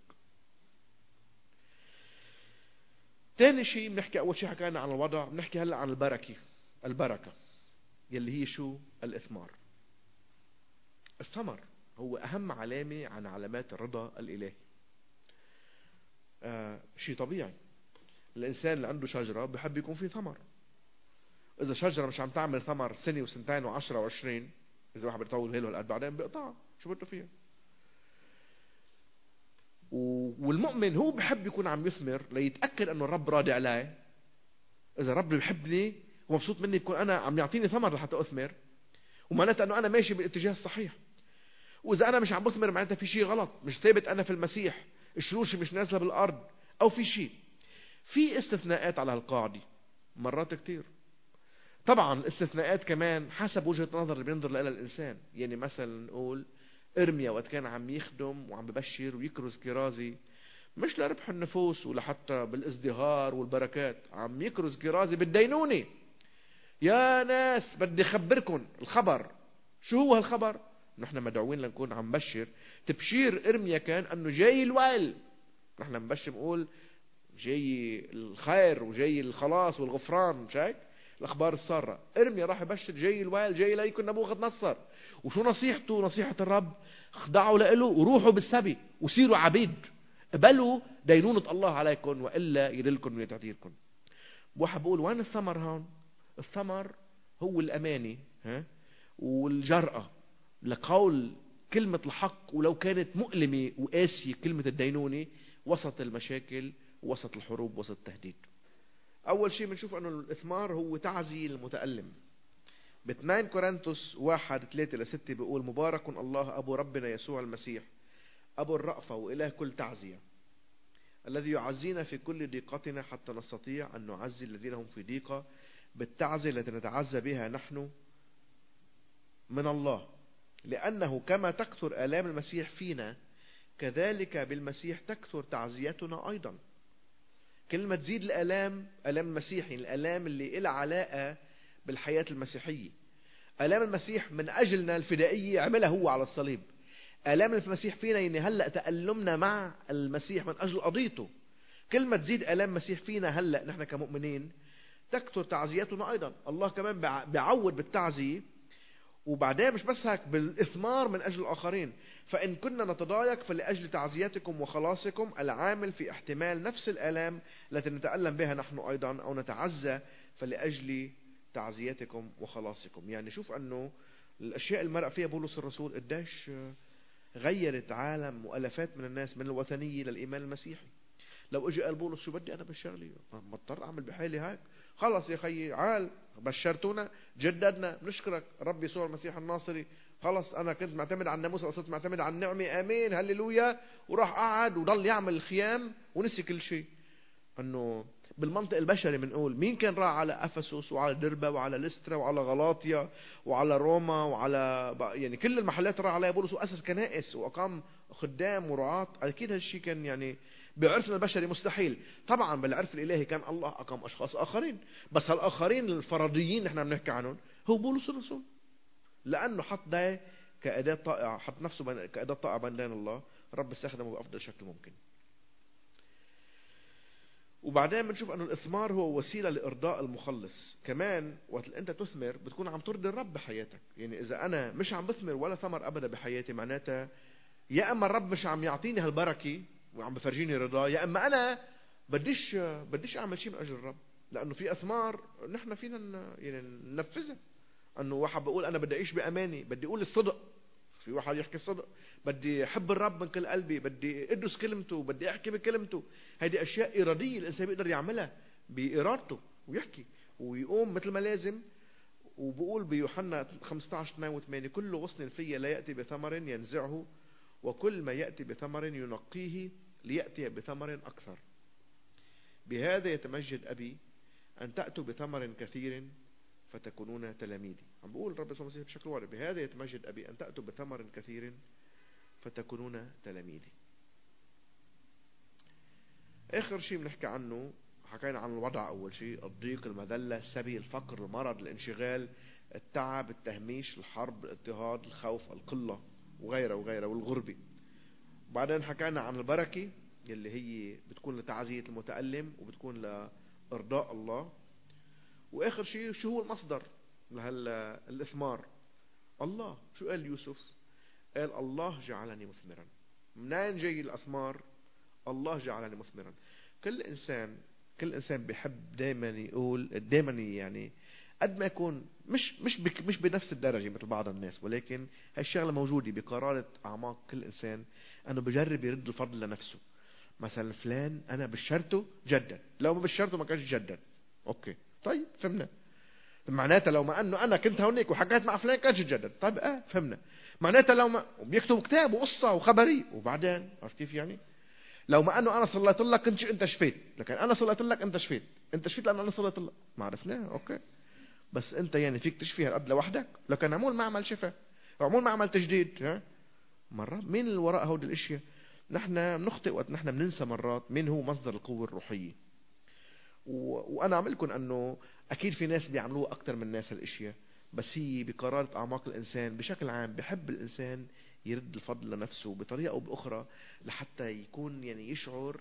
S1: تاني شيء بنحكي، أول شيء حكينا عن الوضع، بنحكي هلأ عن البركة يلي هي شو؟ الإثمار. الثمر هو أهم علامة عن علامات الرضا الإلهي. شيء طبيعي، الإنسان اللي عنده شجرة بحب يكون فيه ثمر. إذا شجرة مش عم تعمل ثمر سنة وسنتين وعشرة وعشرين، إذا واحد بيطول هيله هالقد بعدين بيقطعها، شو بده فيها؟ والمؤمن هو بحب يكون عم يثمر ليتأكد أنه الرب راضي عليه. إذا الرب بيحبني ومبسوط مني بكون أنا عم يعطيني ثمر لحتى أثمر، ومعناته أنه أنا ماشي بالاتجاه الصحيح. وإذا أنا مش عم بثمر معناتها في شيء غلط، مش ثابت أنا في المسيح، الشروش مش نازلة بالأرض، أو في شيء. في استثناءات على هالقاعدة مرات كتير. طبعا الاستثناءات كمان حسب وجهة نظر اللي بينظر لها الإنسان. يعني مثلا نقول إرميا وقت كان عم يخدم وعم ببشر ويكرز كرازي مش لربح النفوس ولا حتى بالازدهار والبركات، عم يكرز كرازي بالدينونة. يا ناس بدي خبركن الخبر. شو هو هالخبر؟ نحن مدعوين لنكون عم بشر. تبشير إرميا كان أنه جاي الويل، نحن نبشر نقول جاي الخير وجاي الخلاص والغفران، مش هيك؟ الأخبار السارة. إرميا راح يبشر جاي الويل، جاي ليكن نبوخذ نصر. وشو نصيحته؟ نصيحة الرب: اخضعوا له وروحوا بالسبي وصيروا عبيد، قبلوا دينونة الله عليكم وإلا يدلكم ويتعتيركم. واحد بقول وين الثمر هون؟ الثمر هو الأمانة والجرأة لقول كلمة الحق ولو كانت مؤلمة وقاسية، كلمة الدينونة وسط المشاكل، وسط الحروب، وسط التهديد. أول شيء بنشوف أنه الإثمار هو تعزي المتألم. ب2 كورنثوس 1:3-6 بيقول: مبارك الله أبو ربنا يسوع المسيح، أبو الرأفة وإله كل تعزية، الذي يعزينا في كل ضيقتنا حتى نستطيع أن نعزي الذين هم في ضيقة بالتعزية التي نتعزى بها نحن من الله، لأنه كما تكثر آلام المسيح فينا كذلك بالمسيح تكثر تعزيتنا أيضا. كلمة تزيد الآلام، آلام المسيح، يعني الآلام اللي إلها علاقة بالحياة المسيحية. آلام المسيح من أجلنا الفدائية عملها هو على الصليب. آلام المسيح فينا يعني هلأ تألمنا مع المسيح من أجل قضيته. كلمة تزيد آلام المسيح فينا هلأ نحن كمؤمنين تكثر تعزيتنا أيضا. الله كمان بيعود بالتعزية، وبعدين مش بس هيك، بالإثمار من أجل الآخرين. فإن كنا نتضايق فلأجل تعزيتكم وخلاصكم العامل في احتمال نفس الآلام التي نتألم بها نحن أيضا، أو نتعزى فلأجل تعزيتكم وخلاصكم. يعني شوف أنه الأشياء اللي مرق فيها بولس الرسول قديش غيرت عالم وألفات من الناس من الوثنية للإيمان المسيحي. لو اجي قال بولس شو بدي انا بالشغله، بضطر اعمل بحالي هيك. خلص يا خيي، عال بشرتونا، جددنا، بنشكرك رب يسوع المسيح الناصري. خلص انا كنت معتمد على الناموس، صرت معتمد على النعمه، امين هللويا. وراح قعد وضل يعمل الخيام ونسي كل شيء. انه بالمنطق البشري بنقول مين كان راح على افسس وعلى دربة وعلى لسترا وعلى غلاطيا وعلى روما وعلى يعني كل المحلات راح عليها بولس واسس كنائس واقام خدام ورعاة. اكيد هالشيء كان يعني بعرفنا البشري مستحيل. طبعا بالعرف الالهي كان الله اقام اشخاص اخرين، بس هالاخرين الفرضيين نحن بنحكي عنهم هو بولس الرسول، لانه حط ده كأداة طائعة، حط نفسه كأداة طائعة بين يدين الله. رب استخدمه بافضل شكل ممكن. وبعدين بنشوف انه الاثمار هو وسيله لارضاء المخلص. كمان وقت انت تثمر بتكون عم ترضي الرب بحياتك. يعني اذا انا مش عم بثمر ولا ثمر ابدا بحياتي، معناتها يا اما الرب مش عم يعطيني هالبركه وعم بفرجيني رضاه، يا اما انا بديش اعمل شيء من اجل الرب. لانه في اثمار نحن فينا يعني ننفذها. انه واحد بقول انا بدي اعيش باماني، بدي اقول الصدق. في واحد يحكي الصدق، بدي احب الرب من كل قلبي، بدي ادرس كلمته، بدي احكي بكلمته. هيدي اشياء اراديه الانسان بيقدر يعملها بارادته ويحكي ويقوم مثل ما لازم. وبقول بيوحنا 15:8 كل غصن في لا ياتي بثمر ينزعه، وكل ما ياتي بثمر ينقيه لياتي بثمر اكثر. بهذا يتمجد ابي ان تاتوا بثمر كثير فتكونون تلاميذي. عم بقول الرب يسوع المسيح بشكل واضح: بهذا يتمجد أبي أن تأتوا بثمر كثير فتكونون تلاميذي. آخر شيء بنحكي عنه، حكينا عن الوضع. أول شيء الضيق، المذلة، السبي، الفقر، المرض، الانشغال، التعب، التهميش، الحرب، الاضطهاد، الخوف، القلة وغيرها وغيرها، والغربة. بعدين حكينا عن البركة اللي هي بتكون لتعزية المتألم وبتكون لإرضاء الله. وآخر شيء شو هو المصدر لهالإثمار؟ الله. شو قال يوسف؟ قال الله جعلني مثمرا. منين جاي الأثمار؟ الله جعلني مثمرا. كل إنسان بيحب دائما يقول، دائما يعني قد ما يكون مش بنفس الدرجة مثل بعض الناس، ولكن هالشغلة موجودة بقرارة أعماق كل إنسان، أنه بجرب يرد الفضل لنفسه. مثلا فلان أنا بشرته جدد، لو ما بشرته ما كانش جدد. أوكي طيب فهمنا. معناتها لو ما انه انا كنت هونيك وحكيت مع فلان كانش تجدد. طيب فهمنا. معناتها لو ما بيكتب كتاب وقصة وخبري وبعدين عرفت كيف يعني؟ لو ما انه انا صليت لك انت شفيت، لكن انا صليت لك انت شفيت، انت شفيت لان انا صليت لك، ما عرفناه اوكي. بس انت يعني فيك تشفي هالقد لوحدك؟ لكن عمول معمل شفاء، عمول معمل تجديد. ها مرات مين اللي وراء هود الاشياء؟ نحن بنخطئ وقت نحن بننسى مرات مين هو مصدر القوة الروحية. وانا عملكم انه اكيد في ناس بيعملوها اكثر من ناس هالاشياء، بس هي بقرارة اعماق الانسان بشكل عام. بحب الانسان يرد الفضل لنفسه بطريقة او باخرى لحتى يكون يعني يشعر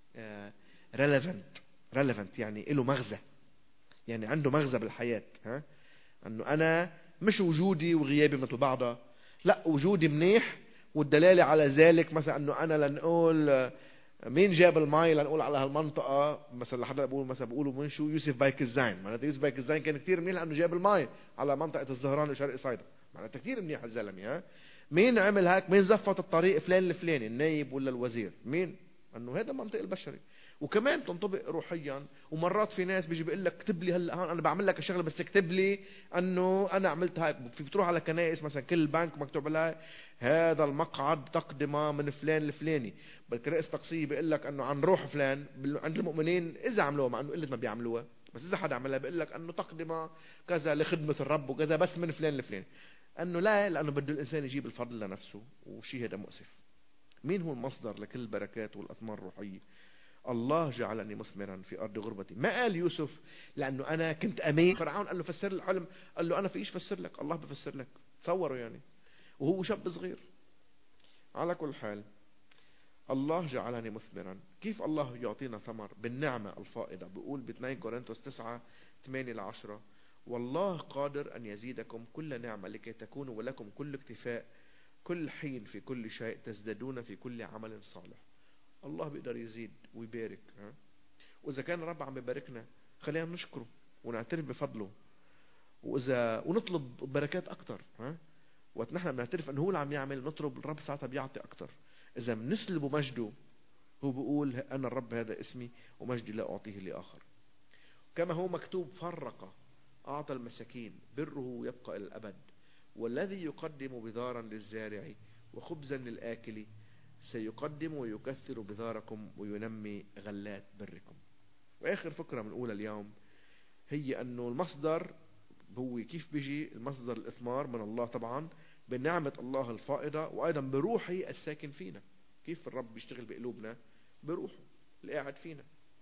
S1: relevant يعني له مغزى، يعني عنده مغزى بالحياة. ها انه انا مش وجودي وغيابي مثل بعضها، لا وجودي منيح. والدلالة على ذلك مثلا انه انا لنقول مين جاب المي لنقول على هالمنطقة، مثلا لحدا بقول مثلا بيقولوا من شو يوسف بايك الزين، معناتها يوسف بايك الزين كان كتير منيح لانه جاب المي على منطقة الزهران وشرق صيدا، معناتها كتير منيح الزلمة. ها مين عمل هيك؟ مين زفت الطريق؟ فلان الفلاني، النايب ولا الوزير. مين؟ انه هذا منطق البشري. وكمان تنطبق روحيا. ومرات في ناس بيجي بيقول لك اكتب لي هلا هون انا بعمل لك الشغله بس اكتب لي انه انا عملت هيك. بتروح على كنائس مثلا كل بنك مكتوب عليها هذا المقعد تقدمه من فلان الفلاني. بالكنائس التقصيه بيقول لك انه عن روح فلان. عند المؤمنين اذا عملوها، مع انه قله ما بيعملوها، بس اذا حدا عملها بيقول لك انه تقدمه كذا لخدمه الرب وكذا بس من فلان الفلاني. انه لا، لانه بده الانسان يجيب الفضل لنفسه، وشيء هذا مؤسف. مين هو المصدر لكل البركات والاثمار الروحيه؟ الله جعلني مثمرا في أرض غربتي. ما قال يوسف لأنه أنا كنت أمين. فرعون قال له فسر لي الحلم، قال له أنا في إيش فسر لك، الله بفسر لك. تصوروا يعني وهو شاب صغير. على كل حال الله جعلني مثمرا. كيف الله يعطينا ثمر؟ بالنعمة الفائضة. بيقول ب 2 كورنثوس 9:8-10 والله قادر أن يزيدكم كل نعمة لكي تكونوا ولكم كل اكتفاء كل حين في كل شيء تزدادون في كل عمل صالح. الله بيقدر يزيد ويبارك. وإذا كان الرب عم يباركنا خلينا نشكره ونعترف بفضله، ونطلب بركات أكتر. وقت نحن بنعترف أنه هو اللي عم يعمل نطلب الرب ساعتها بيعطي أكتر. إذا بنسلبه مجده هو بيقول أنا الرب هذا اسمي ومجدي لا أعطيه لآخر. كما هو مكتوب فرق أعطى المساكين بره يبقى إلى الأبد والذي يقدم بذارا للزارع وخبزا للآكل سيقدم ويكثر بذاركم وينمي غلات بركم. وآخر فكرة من أولى اليوم هي أنه المصدر هو كيف بيجي المصدر الإثمار من الله طبعا بنعمة الله الفائضة وأيضا بروحي الساكن فينا. كيف الرب بيشتغل بقلوبنا؟ بروحه اللي قاعد فينا.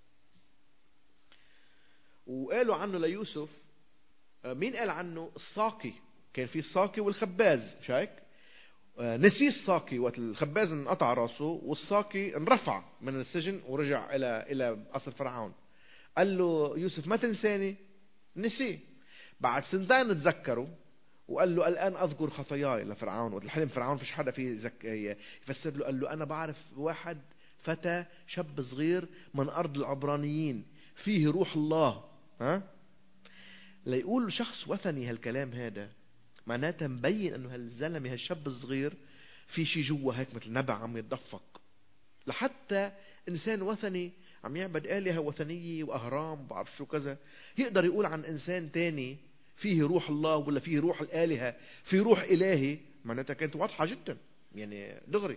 S1: وقالوا عنه ليوسف، مين قال عنه؟ الساقي. كان في الساقي والخباز، مش هيك؟ نسي الساقي وقت الخباز انقطع راسه، والساقي انرفع من السجن ورجع الى قصر فرعون. قال له يوسف ما تنساني؟ نسي. بعد 2 سنين تذكروا وقال له الان اذكر خطاياي لفرعون. وقت الحلم فرعون فيش حدا فيه يفسر له. قال له انا بعرف واحد فتى شاب صغير من ارض العبرانيين فيه روح الله. ليقول شخص وثني هالكلام هذا معناتها مبين انه هالزلمه هالشاب الصغير في شيء جوا هيك مثل نبع عم يتدفق. لحتى انسان وثني عم يعبد آلهة وثنية واهرام بعرف شو كذا يقدر يقول عن انسان تاني فيه روح الله ولا فيه روح الآلهة في روح الهي، معناتها كانت واضحة جدا يعني دغري.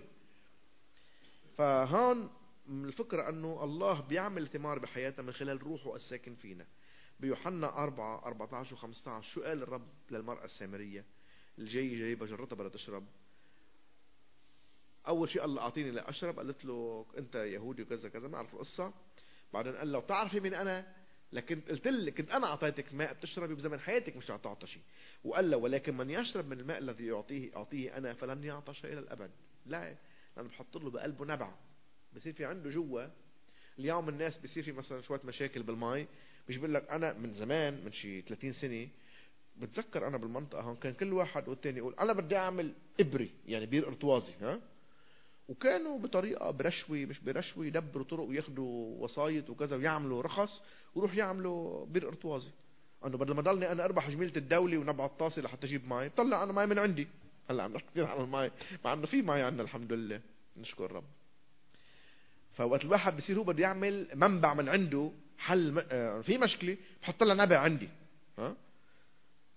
S1: فهون الفكرة انه الله بيعمل ثمار بحياتنا من خلال روحه الساكن فينا. بيوحنا 4:14-15 شو قال الرب للمرأة السامرية الجاي جايبة جرتها بدها تشرب؟ أول شيء قال له أعطيني لأشرب. قالت له أنت يهودي وكذا كذا ما أعرف القصة. بعدين قال له بتعرفي مين أنا؟ لكن قلت لك كنت أنا أعطيتك ماء بتشربي بزمن حياتك مش هتعطى شيء. وقال له ولكن من يشرب من الماء الذي أعطيه أنا فلن يعطش إلى الأبد. لا، لأنه بحط له بقلبه نبع بصير في عنده جوا. اليوم الناس بيصير في مثلا شوية مشاكل بالماء، مش بقول لك أنا من زمان من شي 30 سنة بتذكر أنا بالمنطقة هون كان كل واحد والتاني يقول أنا بدي أعمل إبري يعني بير ارتوازي. وكانوا بطريقة برشوي مش برشوي يدبروا طرق وياخدوا وسايط وكذا ويعملوا رخص ويروح يعملوا بير ارتوازي. أنه بدل ما ضلني أنا أربح جميلة الدولة ونبع الطاسة لحتى أجيب ماي طلع أنا ماي من عندي. هلا عم نحكي كثير عن الماي مع أنه في ماي عندنا الحمد لله نشكر الرب. فوقت الواحد بصير هو بده يعمل منبع من عنده حل في مشكلة بحط لها نبع عندي.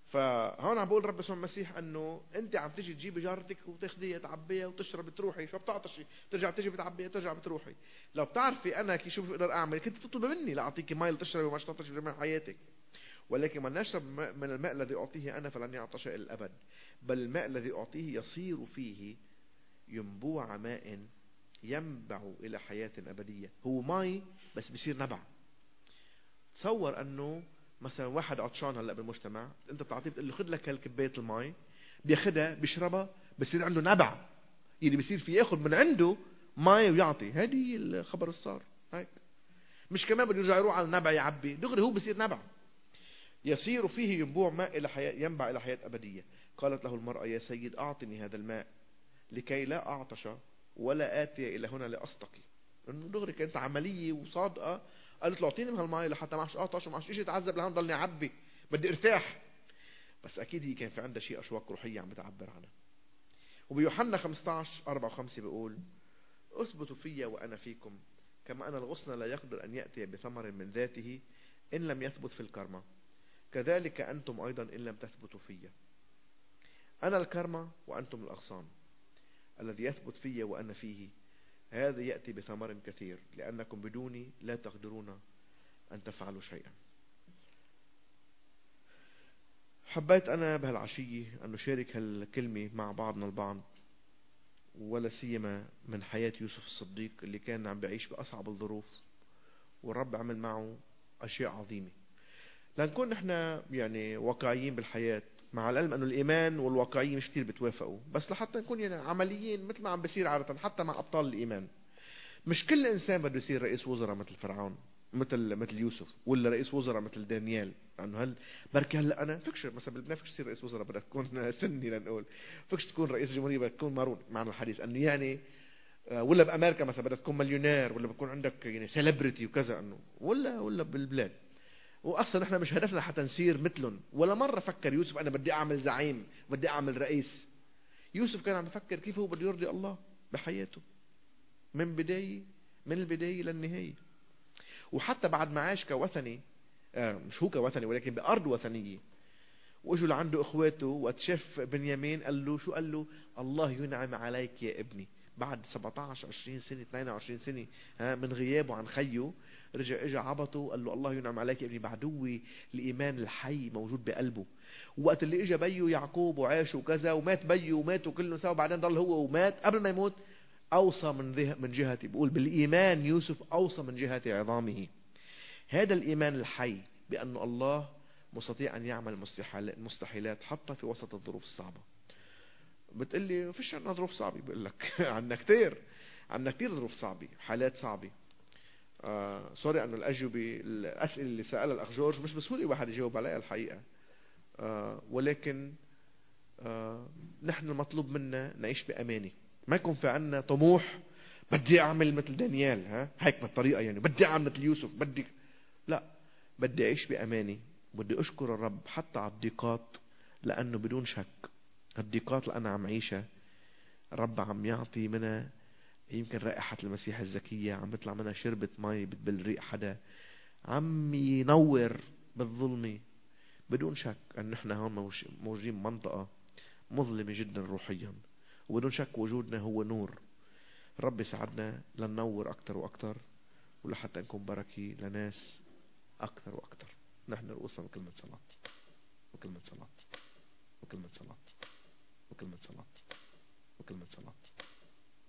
S1: فهون عم بقول رب يسوع المسيح انه انت عم تيجي تجيبي جارتك وتاخذيها تعبيها وتشرب تروحي، شو بتعطشي ترجع تيجي بتعبيها ترجع بتروحي. لو بتعرفي انا شو بقدر اعمل كنت تطلبي مني لاعطيكي مي لتشربي وما تعطشي من حياتك. ولكن من يشرب من الماء الذي اعطيه انا فلن يعطش الى الابد، بل الماء الذي اعطيه يصير فيه ينبوع ماء ينبع الى حياة ابدية. هو مي بس بصير نبع. تصور انه مثلا واحد عطشان هلا بالمجتمع، انت بتعطيه بتقول له خذ لك هالكبايه المي، بياخذها بيشربها بصير عنده نبع، يعني بصير في ياخذ من عنده مي ويعطي. هذه الخبر الصار هيك. مش كمان بده يرجع يروح على النبع يعبي، دغري هو بصير نبع. يصير فيه ينبوع ماء الى حياه، ينبع الى حياه ابديه. قالت له المراه يا سيد اعطني هذا الماء لكي لا اعطش ولا اتي الى هنا لاستقي. انه دغري كانت عمليه وصادقه. قالت له اعطيني من هالمي لحتى ما عادش اعطش وما عادش شيء اتعذب لهون ضلني اعبي، بدي ارتاح. بس اكيد هي كان في عندها شيء اشواق روحيه عم بتعبر عنها. وبيوحنا 15:4-5 بيقول اثبتوا في وانا فيكم كما ان الغصن لا يقدر ان ياتي بثمر من ذاته ان لم يثبت في الكرمه، كذلك انتم ايضا ان لم تثبتوا في. انا الكرمه وانتم الاغصان، الذي يثبت في وانا فيه هذا ياتي بثمر كثير، لانكم بدوني لا تقدرون أن تفعلوا شيئا. حبيت أنا بهالعشية أن نشارك هالكلمة مع بعضنا البعض، ولا سيما من حياة يوسف الصديق اللي كان عم بيعيش بأصعب الظروف والرب عمل معه أشياء عظيمة. لنكون نحن يعني واقعيين بالحياة، مع العلم أنه الإيمان والواقعية مش كتير بتوافقوا، بس لحتى نكون يعني عمليين مثل ما عم بيصير عادة حتى مع أبطال الإيمان. مش كل إنسان بده يصير رئيس وزراء مثل فرعون، مثل يوسف، ولا رئيس وزراء مثل دانيال. لأنه بركي هلا أنا فكش مثلا بلبنان فكش تصير رئيس وزراء بدك تكون سني لنقول، فكش تكون رئيس جمهورية بدك تكون مارون معنى الحديث أنه يعني ولا بأمريكا مثلا بدك تكون مليونير ولا بكون عندك يعني سيلبرتي وكذا أنه ولا بالبلاد. وأصلا نحن مش هدفنا حتى نصير مثلهم. ولا مرة فكر يوسف أنا بدي أعمل زعيم بدي أعمل رئيس. يوسف كان عم يفكر كيف هو بده يرضي الله بحياته من البداية للنهاية. وحتى بعد ما عاش كوثني، مش هو كوثني ولكن بأرض وثنية، واجوا لعنده اخواته وقت شاف بنيامين قال له شو؟ قال له الله ينعم عليك يا ابني. بعد 17 20 سنة 22 سنة من غيابه عن خيه، رجع اجى عبطه قال له الله ينعم عليك يا ابني. بعدوي الإيمان الحي موجود بقلبه. وقت اللي اجى بيه يعقوب وعاش وكذا ومات بيه وماتوا كلهم سوا، بعدين ضل هو ومات قبل ما يموت أوصى من جهتي، بقول بالإيمان يوسف أوصى من جهة عظامه. هذا الإيمان الحي بأن الله مستطيع أن يعمل المستحيلات حتى في وسط الظروف الصعبة. بتقلي فيش عنا ظروف صعبة؟ بقول لك عنا كتير ظروف صعبة، حالات صعبة. سوري أنه الأسئلة اللي سألها الأخ جورج مش بسهولة واحد يجاوب عليها الحقيقة. ولكن نحن المطلوب منا نعيش بأمانة، ما يكون في عنا طموح بدي أعمل مثل دانيال هيك بالطريقة، يعني بدي أعمل مثل يوسف لا، بدي أعيش بأمانة. بدي أشكر الرب حتى على الضيقات، لأنه بدون شك الضيقات اللي أنا عم عيشها الرب عم يعطي منها يمكن رائحة المسيح الزكية، عم بيطلع منها شربة مي بتبل ريق حدا، عم ينور بالظلمة. بدون شك أن نحن هون موجودين منطقة مظلمة جدا روحيا، وبدون شك وجودنا هو نور. الرب يساعدنا لننور أكتر وأكتر، ولحتى نكون بركة لناس أكثر وأكثر. نحن رؤوسنا بكلمة صلاة وكلمة صلاة وكلمة صلاة وكلمة صلاة وكلمة صلاة.